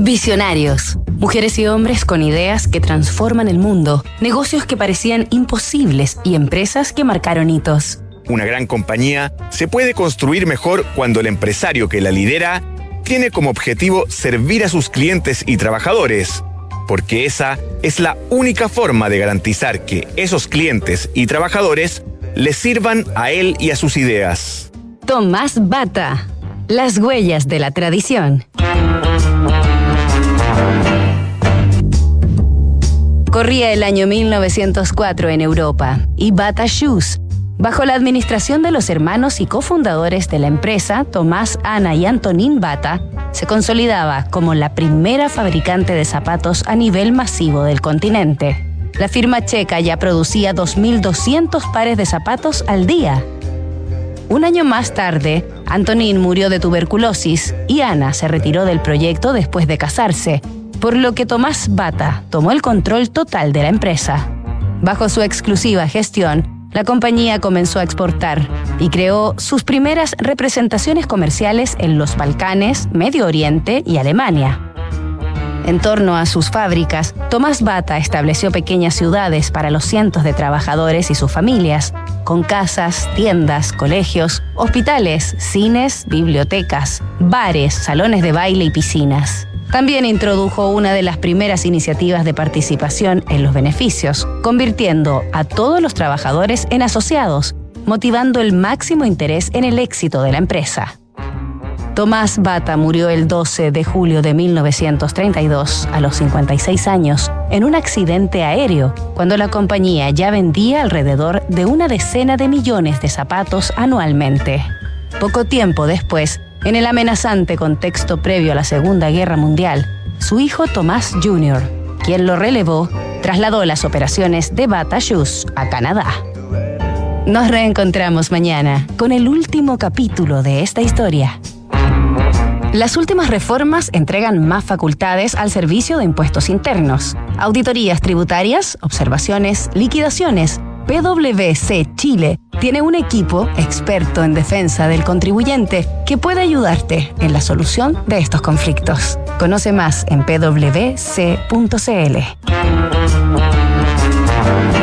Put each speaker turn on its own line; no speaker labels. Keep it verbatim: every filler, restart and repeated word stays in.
Visionarios. Mujeres y hombres con ideas que transforman el mundo, negocios que parecían imposibles y empresas que marcaron hitos.
Una gran compañía se puede construir mejor cuando el empresario que la lidera tiene como objetivo servir a sus clientes y trabajadores, porque esa es la única forma de garantizar que esos clientes y trabajadores le sirvan a él y a sus ideas.
Tomás Bata. Las huellas de la tradición. Corría el año mil novecientos cuatro en Europa y Bata Shoes, bajo la administración de los hermanos y cofundadores de la empresa, Tomás, Ana y Antonín Bata, se consolidaba como la primera fabricante de zapatos a nivel masivo del continente. La firma checa ya producía dos mil doscientos pares de zapatos al día. Un año más tarde, Antonín murió de tuberculosis y Ana se retiró del proyecto después de casarse, por lo que Tomás Bata tomó el control total de la empresa. Bajo su exclusiva gestión, la compañía comenzó a exportar y creó sus primeras representaciones comerciales en los Balcanes, Medio Oriente y Alemania. En torno a sus fábricas, Tomás Bata estableció pequeñas ciudades para los cientos de trabajadores y sus familias, con casas, tiendas, colegios, hospitales, cines, bibliotecas, bares, salones de baile y piscinas. También introdujo una de las primeras iniciativas de participación en los beneficios, convirtiendo a todos los trabajadores en asociados, motivando el máximo interés en el éxito de la empresa. Tomás Bata murió el doce de julio de mil novecientos treinta y dos, a los cincuenta y seis años, en un accidente aéreo, cuando la compañía ya vendía alrededor de una decena de millones de zapatos anualmente. Poco tiempo después, en el amenazante contexto previo a la Segunda Guerra Mundial, su hijo Tomás junior, quien lo relevó, trasladó las operaciones de Bata Shoes a Canadá. Nos reencontramos mañana con el último capítulo de esta historia. Las últimas reformas entregan más facultades al Servicio de Impuestos Internos, auditorías tributarias, observaciones, liquidaciones. P W C Chile tiene un equipo experto en defensa del contribuyente que puede ayudarte en la solución de estos conflictos. Conoce más en p w c punto c l.